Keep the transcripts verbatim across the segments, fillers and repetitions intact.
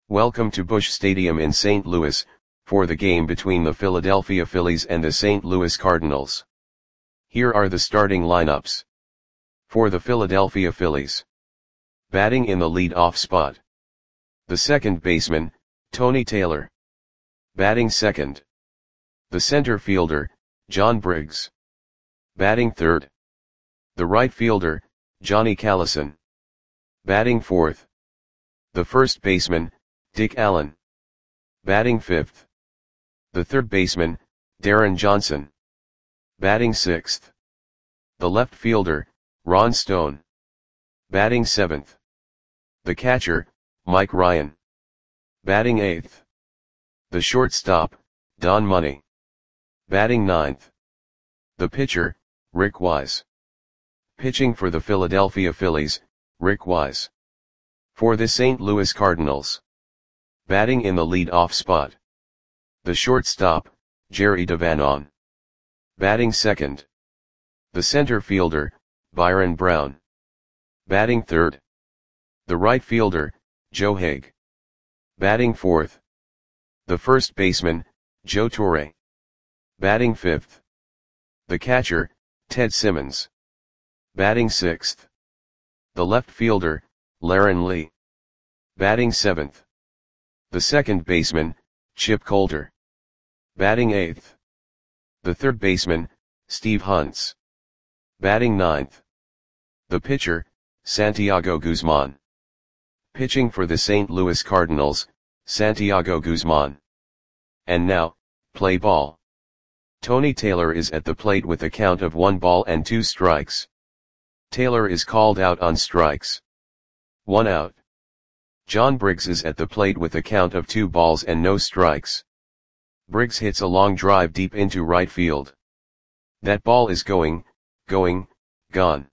Welcome to Busch Stadium in Saint Louis, for the game between the Philadelphia Phillies and the Saint Louis Cardinals. Here are the starting lineups. For the Philadelphia Phillies. Batting in the lead-off spot. The second baseman, Tony Taylor. Batting second. The center fielder, John Briggs. Batting third. The right fielder, Johnny Callison. Batting fourth. The first baseman, Dick Allen. Batting fifth. The third baseman, Darren Johnson. Batting sixth. The left fielder, Ron Stone. Batting seventh. The catcher, Mike Ryan. Batting eighth. The shortstop, Don Money. Batting ninth. The pitcher, Rick Wise. Pitching for the Philadelphia Phillies, Rick Wise. For the Saint Louis Cardinals. Batting in the lead-off spot. The shortstop, Jerry DeVanon. Batting second. The center fielder, Byron Brown. Batting third. The right fielder, Joe Haig. Batting fourth. The first baseman, Joe Torre. Batting fifth. The catcher, Ted Simmons. Batting sixth. The left fielder, Laren Lee. Batting seventh. The second baseman, Chip Coulter. Batting eighth. The third baseman, Steve Hunts. Batting ninth. The pitcher, Santiago Guzman. Pitching for the Saint Louis Cardinals, Santiago Guzman. And now, play ball. Tony Taylor is at the plate with a count of one ball and two strikes. Taylor is called out on strikes. One out. John Briggs is at the plate with a count of two balls and no strikes. Briggs hits a long drive deep into right field. That ball is going, going, gone.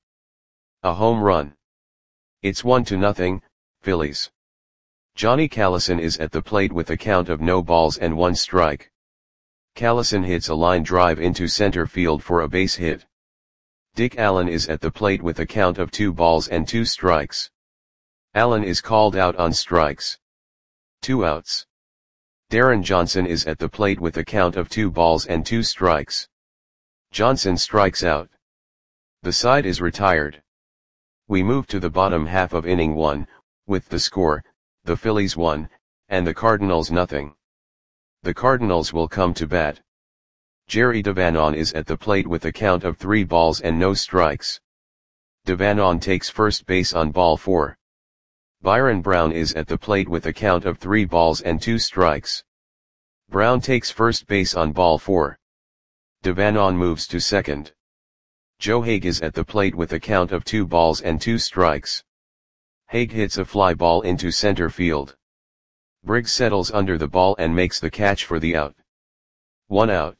A home run. It's one to nothing, Phillies. Johnny Callison is at the plate with a count of no balls and one strike. Callison hits a line drive into center field for a base hit. Dick Allen is at the plate with a count of two balls and two strikes. Allen is called out on strikes. Two outs. Darren Johnson is at the plate with a count of two balls and two strikes. Johnson strikes out. The side is retired. We move to the bottom half of inning one, with the score, the Phillies one, and the Cardinals nothing. The Cardinals will come to bat. Jerry DeVanon is at the plate with a count of three balls and no strikes. DeVanon takes first base on ball four. Byron Brown is at the plate with a count of three balls and two strikes. Brown takes first base on ball four. DeVanon moves to second. Joe Haig is at the plate with a count of two balls and two strikes. Haig hits a fly ball into center field. Briggs settles under the ball and makes the catch for the out. One out.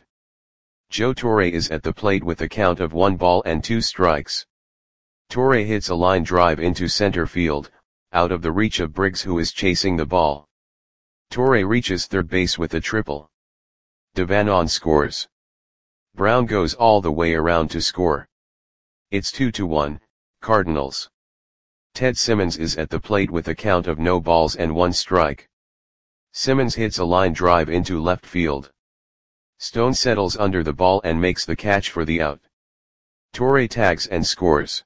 Joe Torre is at the plate with a count of one ball and two strikes. Torre hits a line drive into center field, out of the reach of Briggs, who is chasing the ball. Torre reaches third base with a triple. DeVanon scores. Brown goes all the way around to score. It's two to one, Cardinals. Ted Simmons is at the plate with a count of no balls and one strike. Simmons hits a line drive into left field. Stone settles under the ball and makes the catch for the out. Torre tags and scores.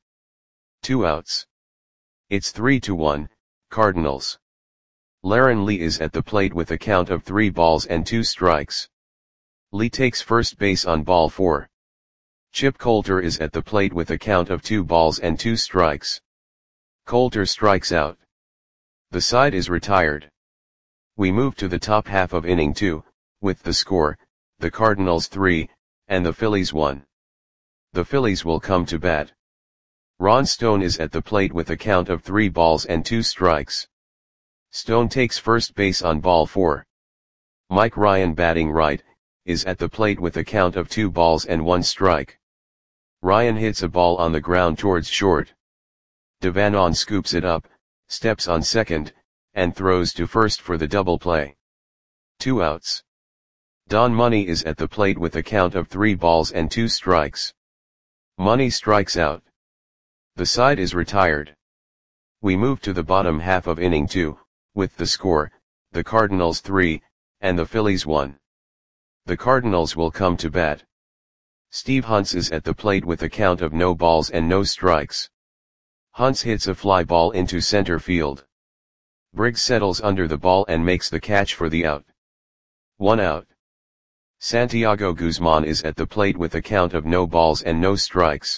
Two outs. It's three to one, Cardinals. Laren Lee is at the plate with a count of three balls and two strikes. Lee takes first base on ball four. Chip Coulter is at the plate with a count of two balls and two strikes. Coulter strikes out. The side is retired. We move to the top half of inning two, with the score, the Cardinals three, and the Phillies one. The Phillies will come to bat. Ron Stone is at the plate with a count of three balls and two strikes. Stone takes first base on ball four. Mike Ryan, batting right, is at the plate with a count of two balls and one strike. Ryan hits a ball on the ground towards short. DeVanon scoops it up, steps on second, and throws to first for the double play. Two outs. Don Money is at the plate with a count of three balls and two strikes. Money strikes out. The side is retired. We move to the bottom half of inning two, with the score, the Cardinals three, and the Phillies one. The Cardinals will come to bat. Steve Hunts is at the plate with a count of no balls and no strikes. Hunts hits a fly ball into center field. Briggs settles under the ball and makes the catch for the out. One out. Santiago Guzman is at the plate with a count of no balls and no strikes.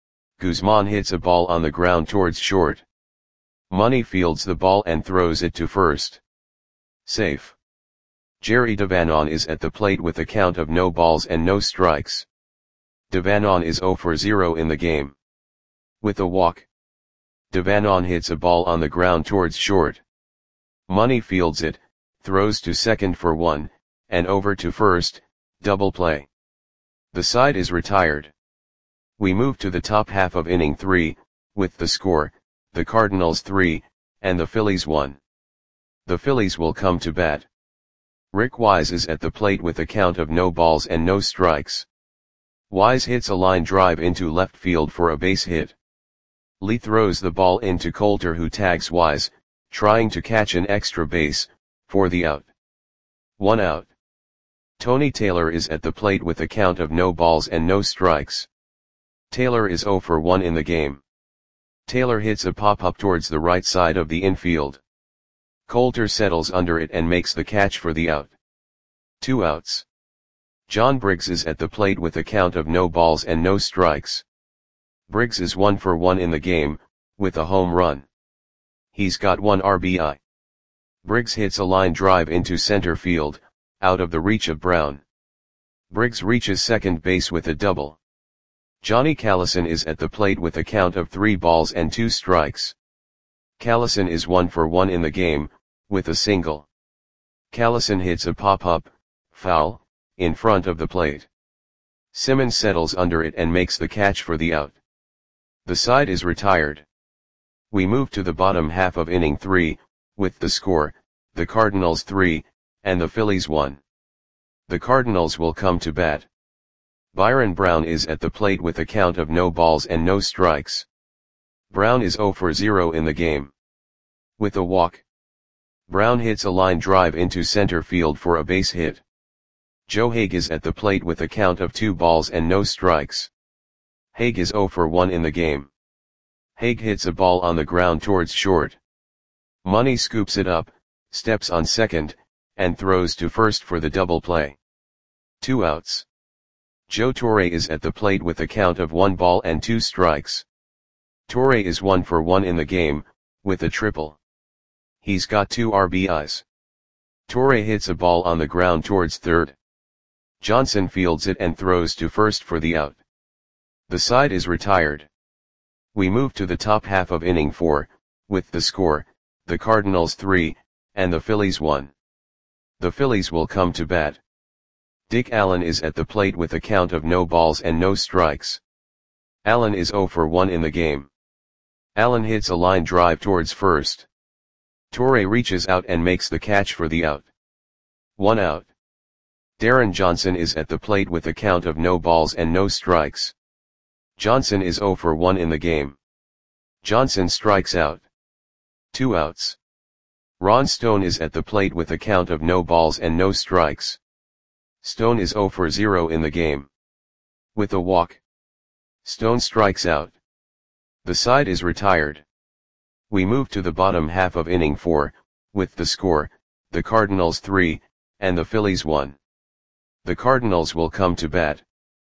Guzman hits a ball on the ground towards short. Money fields the ball and throws it to first. Safe. Jerry Devanon is at the plate with a count of no balls and no strikes. Devanon is zero for zero in the game. With a walk. Devanon hits a ball on the ground towards short. Money fields it, throws to second for one, and over to first, double play. The side is retired. We move to the top half of inning three, with the score, the Cardinals three, and the Phillies one. The Phillies will come to bat. Rick Wise is at the plate with a count of no balls and no strikes. Wise hits a line drive into left field for a base hit. Lee throws the ball into Coulter, who tags Wise, trying to catch an extra base, for the out. One out. Tony Taylor is at the plate with a count of no balls and no strikes. Taylor is zero for one in the game. Taylor hits a pop-up towards the right side of the infield. Coulter settles under it and makes the catch for the out. Two outs. John Briggs is at the plate with a count of no balls and no strikes. Briggs is one for one in the game, with a home run. He's got one R B I. Briggs hits a line drive into center field, out of the reach of Brown. Briggs reaches second base with a double. Johnny Callison is at the plate with a count of three balls and two strikes. Callison is one for one in the game, with a single. Callison hits a pop-up, foul, in front of the plate. Simmons settles under it and makes the catch for the out. The side is retired. We move to the bottom half of inning three, with the score, the Cardinals three, and the Phillies one. The Cardinals will come to bat. Byron Brown is at the plate with a count of no balls and no strikes. Brown is zero for zero in the game. With a walk. Brown hits a line drive into center field for a base hit. Joe Hague is at the plate with a count of two balls and no strikes. Hague is zero for one in the game. Hague hits a ball on the ground towards short. Money scoops it up, steps on second, and throws to first for the double play. Two outs. Joe Torre is at the plate with a count of one ball and two strikes. Torre is one for one in the game, with a triple. He's got two R B Is. Torre hits a ball on the ground towards third. Johnson fields it and throws to first for the out. The side is retired. We move to the top half of inning four, with the score, the Cardinals three, and the Phillies one. The Phillies will come to bat. Dick Allen is at the plate with a count of no balls and no strikes. Allen is zero for one in the game. Allen hits a line drive towards first. Torre reaches out and makes the catch for the out. One out. Darren Johnson is at the plate with a count of no balls and no strikes. Johnson is zero for one in the game. Johnson strikes out. Two outs. Ron Stone is at the plate with a count of no balls and no strikes. Stone is zero for zero in the game. With a walk. Stone strikes out. The side is retired. We move to the bottom half of inning four, with the score, the Cardinals three, and the Phillies one. The Cardinals will come to bat.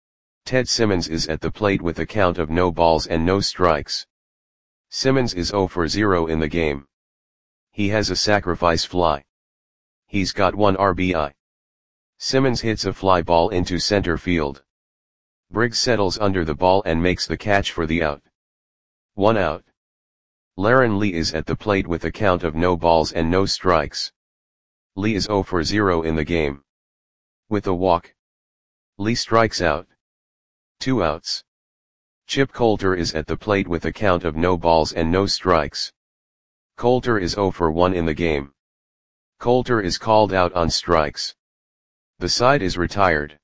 Ted Simmons is at the plate with a count of no balls and no strikes. Simmons is zero for zero in the game. He has a sacrifice fly. He's got one R B I. Simmons hits a fly ball into center field. Briggs settles under the ball and makes the catch for the out. One out. Laren Lee is at the plate with a count of no balls and no strikes. Lee is zero for zero in the game. With a walk. Lee strikes out. Two outs. Chip Coulter is at the plate with a count of no balls and no strikes. Coulter is zero for one in the game. Coulter is called out on strikes. The side is retired.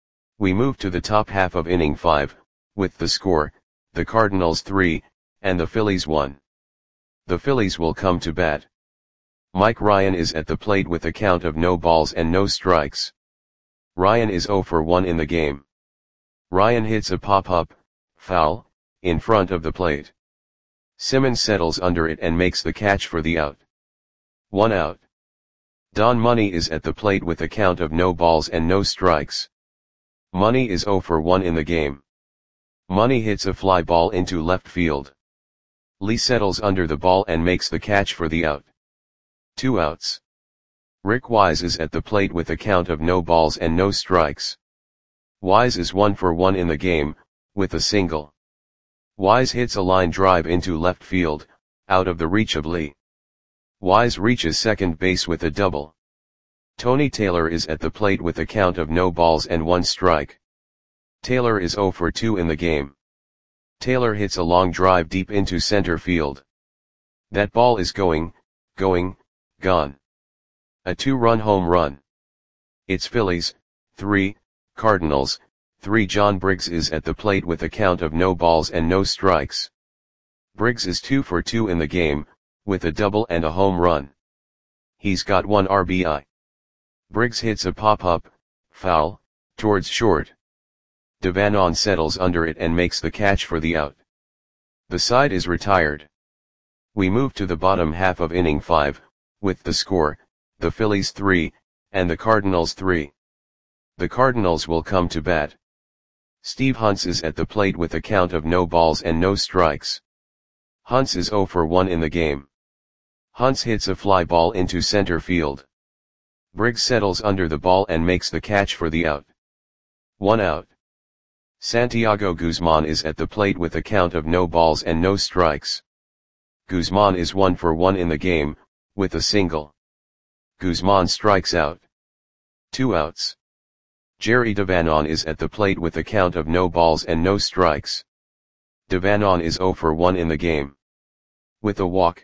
We move to the top half of inning five, with the score, the Cardinals three, and the Phillies one. The Phillies will come to bat. Mike Ryan is at the plate with a count of no balls and no strikes. Ryan is zero for one in the game. Ryan hits a pop-up, foul, in front of the plate. Simmons settles under it and makes the catch for the out. One out. Don Money is at the plate with a count of no balls and no strikes. Money is zero for one in the game. Money hits a fly ball into left field. Lee settles under the ball and makes the catch for the out. Two outs. Rick Wise is at the plate with a count of no balls and no strikes. Wise is one for one in the game, with a single. Wise hits a line drive into left field, out of the reach of Lee. Wise reaches second base with a double. Tony Taylor is at the plate with a count of no balls and one strike. Taylor is zero for two in the game. Taylor hits a long drive deep into center field. That ball is going, going, gone. A two-run home run. It's Phillies, three, Cardinals, three. John Briggs is at the plate with a count of no balls and no strikes. Briggs is two for two in the game, with a double and a home run. He's got one R B I. Briggs hits a pop-up, foul, towards short. Devanon settles under it and makes the catch for the out. The side is retired. We move to the bottom half of inning five, with the score, the Phillies three, and the Cardinals three. The Cardinals will come to bat. Steve Hunts is at the plate with a count of no balls and no strikes. Hunts is zero for one in the game. Hunts hits a fly ball into center field. Briggs settles under the ball and makes the catch for the out. One out. Santiago Guzman is at the plate with a count of no balls and no strikes. Guzman is one for one in the game, with a single. Guzman strikes out. Two outs. Jerry Devanon is at the plate with a count of no balls and no strikes. Devanon is zero for one in the game. With a walk.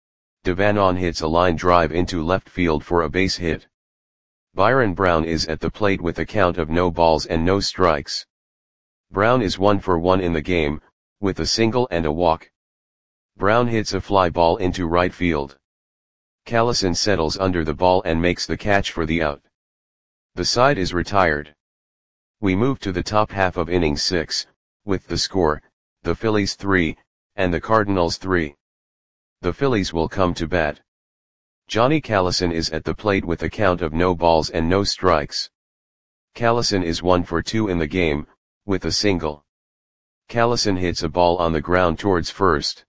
Devanon hits a line drive into left field for a base hit. Byron Brown is at the plate with a count of no balls and no strikes. Brown is one for one in the game, with a single and a walk. Brown hits a fly ball into right field. Callison settles under the ball and makes the catch for the out. The side is retired. We move to the top half of inning six, with the score, the Phillies three, and the Cardinals three. The Phillies will come to bat. Johnny Callison is at the plate with a count of no balls and no strikes. Callison is one for two in the game, with a single. Callison hits a ball on the ground towards first.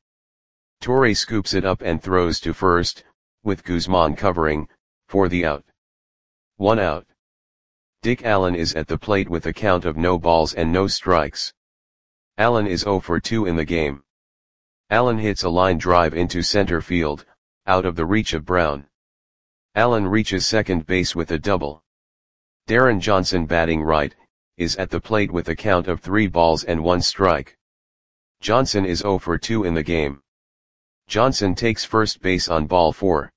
Torre scoops it up and throws to first, with Guzman covering, for the out. One out. Dick Allen is at the plate with a count of no balls and no strikes. Allen is zero for two in the game. Allen hits a line drive into center field, out of the reach of Brown. Allen reaches second base with a double. Darren Johnson, batting right, is at the plate with a count of three balls and one strike. Johnson is zero for two in the game. Johnson takes first base on ball four.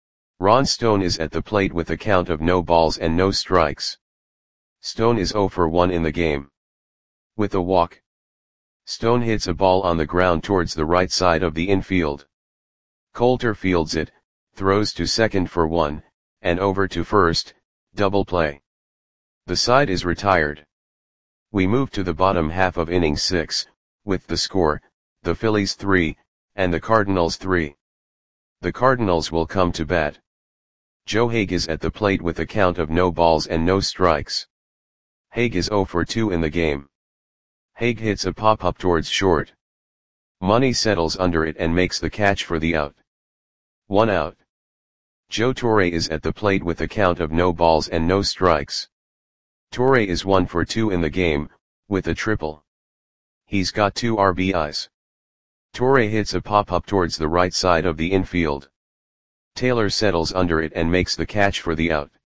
Ron Stone is at the plate with a count of no balls and no strikes. Stone is zero for one in the game. With a walk. Stone hits a ball on the ground towards the right side of the infield. Coulter fields it, throws to second for one, and over to first, double play. The side is retired. We move to the bottom half of inning six, with the score, the Phillies three, and the Cardinals three. The Cardinals will come to bat. Joe Haig is at the plate with a count of no balls and no strikes. Haig is zero for two in the game. Haig hits a pop-up towards short. Money settles under it and makes the catch for the out. One out. Joe Torre is at the plate with a count of no balls and no strikes. Torre is one for two in the game, with a triple. He's got two R B Is. Torre hits a pop-up towards the right side of the infield. Taylor settles under it and makes the catch for the out.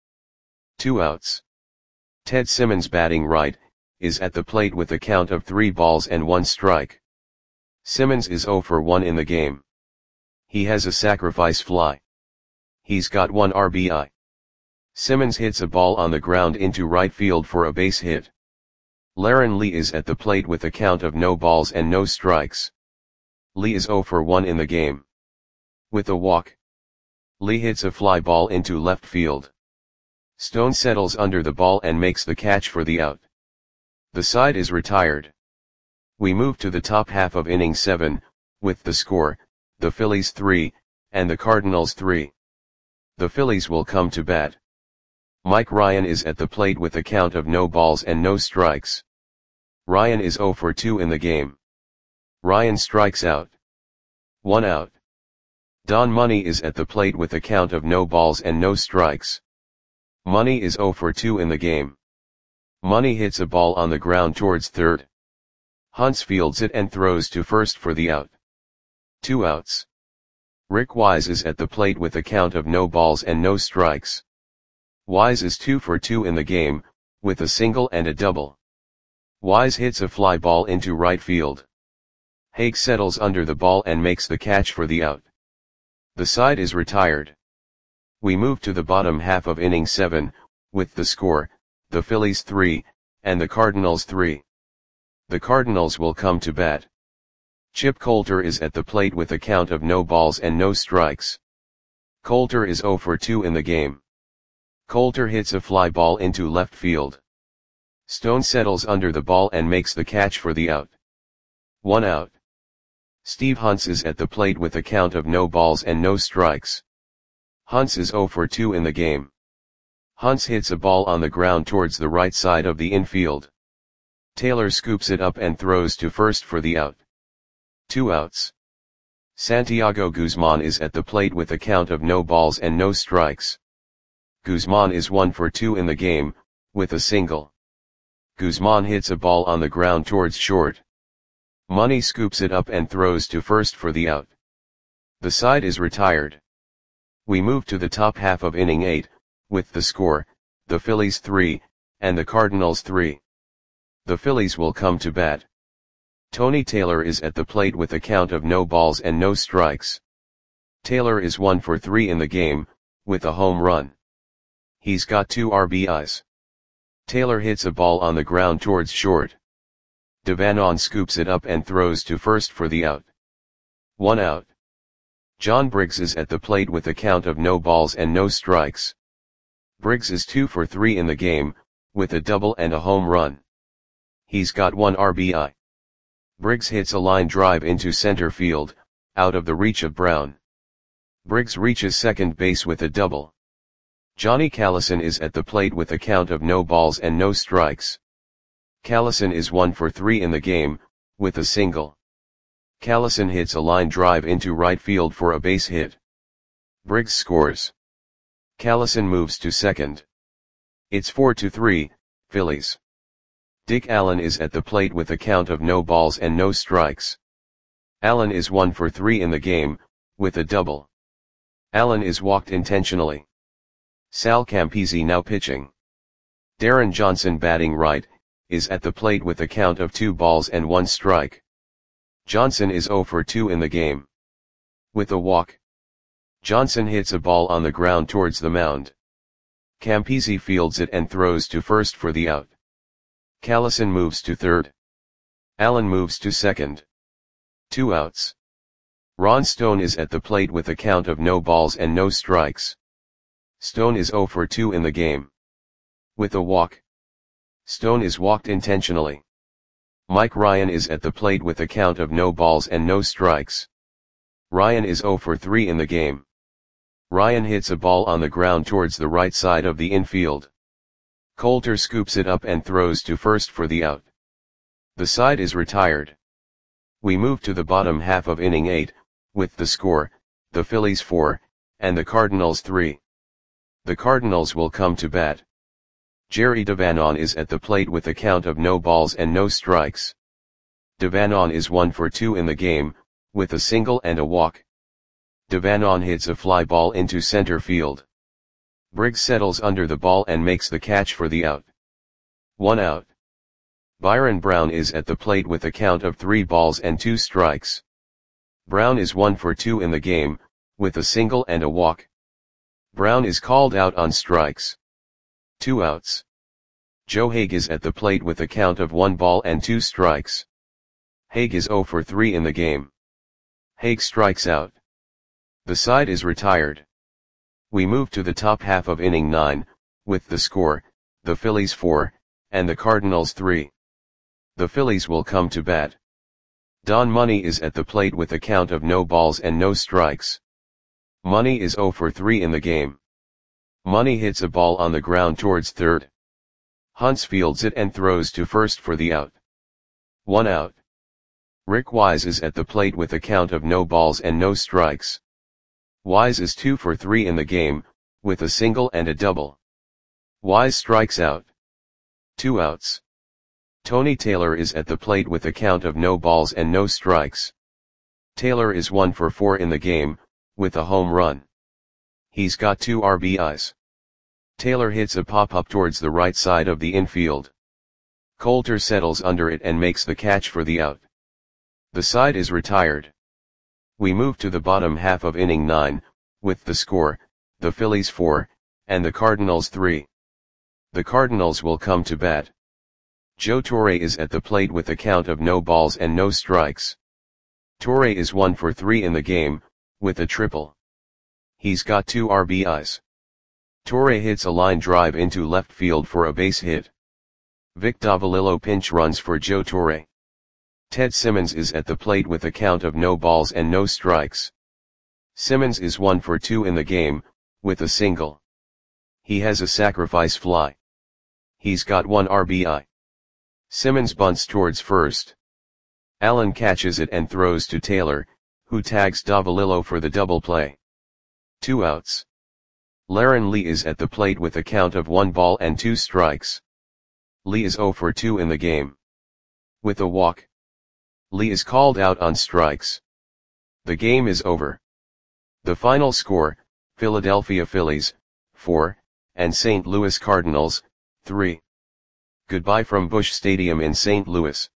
Two outs. Ted Simmons, batting right, is at the plate with a count of three balls and one strike. Simmons is zero for one in the game. He has a sacrifice fly. He's got one R B I. Simmons hits a ball on the ground into right field for a base hit. Laren Lee is at the plate with a count of no balls and no strikes. Lee is zero for one in the game. With a walk. Lee hits a fly ball into left field. Stone settles under the ball and makes the catch for the out. The side is retired. We move to the top half of inning seven, with the score, the Phillies three, and the Cardinals three. The Phillies will come to bat. Mike Ryan is at the plate with a count of no balls and no strikes. Ryan is oh for two in the game. Ryan strikes out. One out. Don Money is at the plate with a count of no balls and no strikes. Money is oh for two in the game. Money hits a ball on the ground towards third. Hunts fields it and throws to first for the out. Two outs. Rick Wise is at the plate with a count of no balls and no strikes. Wise is two for two in the game, with a single and a double. Wise hits a fly ball into right field. Haig settles under the ball and makes the catch for the out. The side is retired. We move to the bottom half of inning seven, with the score, the Phillies three, and the Cardinals three. The Cardinals will come to bat. Chip Coulter is at the plate with a count of no balls and no strikes. Coulter is oh for two in the game. Coulter hits a fly ball into left field. Stone settles under the ball and makes the catch for the out. One out. Steve Hunts is at the plate with a count of no balls and no strikes. Hunts is oh for two in the game. Hunts hits a ball on the ground towards the right side of the infield. Taylor scoops it up and throws to first for the out. Two outs. Santiago Guzman is at the plate with a count of no balls and no strikes. Guzman is one for two in the game, with a single. Guzman hits a ball on the ground towards short. Money scoops it up and throws to first for the out. The side is retired. We move to the top half of inning eight, with the score, the Phillies three, and the Cardinals three. The Phillies will come to bat. Tony Taylor is at the plate with a count of no balls and no strikes. Taylor is one for three in the game, with a home run. He's got two R B Is. Taylor hits a ball on the ground towards short. Devanon scoops it up and throws to first for the out. One out. John Briggs is at the plate with a count of no balls and no strikes. Briggs is two for three in the game, with a double and a home run. He's got one R B I. Briggs hits a line drive into center field, out of the reach of Brown. Briggs reaches second base with a double. Johnny Callison is at the plate with a count of no balls and no strikes. Callison is one for three in the game, with a single. Callison hits a line drive into right field for a base hit. Briggs scores. Callison moves to second. It's four to three, Phillies. Dick Allen is at the plate with a count of no balls and no strikes. Allen is one for three in the game, with a double. Allen is walked intentionally. Sal Campisi now pitching. Darren Johnson batting right, is at the plate with a count of two balls and one strike. Johnson is oh for two in the game. With a walk. Johnson hits a ball on the ground towards the mound. Campisi fields it and throws to first for the out. Callison moves to third. Allen moves to second. Two outs. Ron Stone is at the plate with a count of no balls and no strikes. Stone is oh for two in the game. With a walk. Stone is walked intentionally. Mike Ryan is at the plate with a count of no balls and no strikes. Ryan is oh for three in the game. Ryan hits a ball on the ground towards the right side of the infield. Coulter scoops it up and throws to first for the out. The side is retired. We move to the bottom half of inning eight, with the score, the Phillies four, and the Cardinals three. The Cardinals will come to bat. Jerry Devanon is at the plate with a count of no balls and no strikes. Devanon is one for two in the game, with a single and a walk. Devanon hits a fly ball into center field. Briggs settles under the ball and makes the catch for the out. One out. Byron Brown is at the plate with a count of three balls and two strikes. Brown is one for two in the game, with a single and a walk. Brown is called out on strikes. Two outs. Joe Haig is at the plate with a count of one ball and two strikes. Haig is oh for three in the game. Haig strikes out. The side is retired. We move to the top half of inning nine, with the score, the Phillies four, and the Cardinals three. The Phillies will come to bat. Don Money is at the plate with a count of no balls and no strikes. Money is oh for three in the game. Money hits a ball on the ground towards third. Hunts fields it and throws to first for the out. One out. Rick Wise is at the plate with a count of no balls and no strikes. Wise is two for three in the game, with a single and a double. Wise strikes out. Two outs. Tony Taylor is at the plate with a count of no balls and no strikes. Taylor is one for four in the game, with a home run. He's got two R B Is. Taylor hits a pop-up towards the right side of the infield. Coulter settles under it and makes the catch for the out. The side is retired. We move to the bottom half of inning nine, with the score, the Phillies four, and the Cardinals three. The Cardinals will come to bat. Joe Torre is at the plate with a count of no balls and no strikes. Torre is one for three in the game, with a triple. He's got two R B Is. Torre hits a line drive into left field for a base hit. Vic Davalillo pinch runs for Joe Torre. Ted Simmons is at the plate with a count of no balls and no strikes. Simmons is one for two in the game, with a single. He has a sacrifice fly. He's got one R B I. Simmons bunts towards first. Allen catches it and throws to Taylor, who tags Davalillo for the double play. Two outs. Laren Lee is at the plate with a count of one ball and two strikes. Lee is oh for two in the game. With a walk. Lee is called out on strikes. The game is over. The final score, Philadelphia Phillies, four, and Saint Louis Cardinals, three. Goodbye from Busch Stadium in Saint Louis.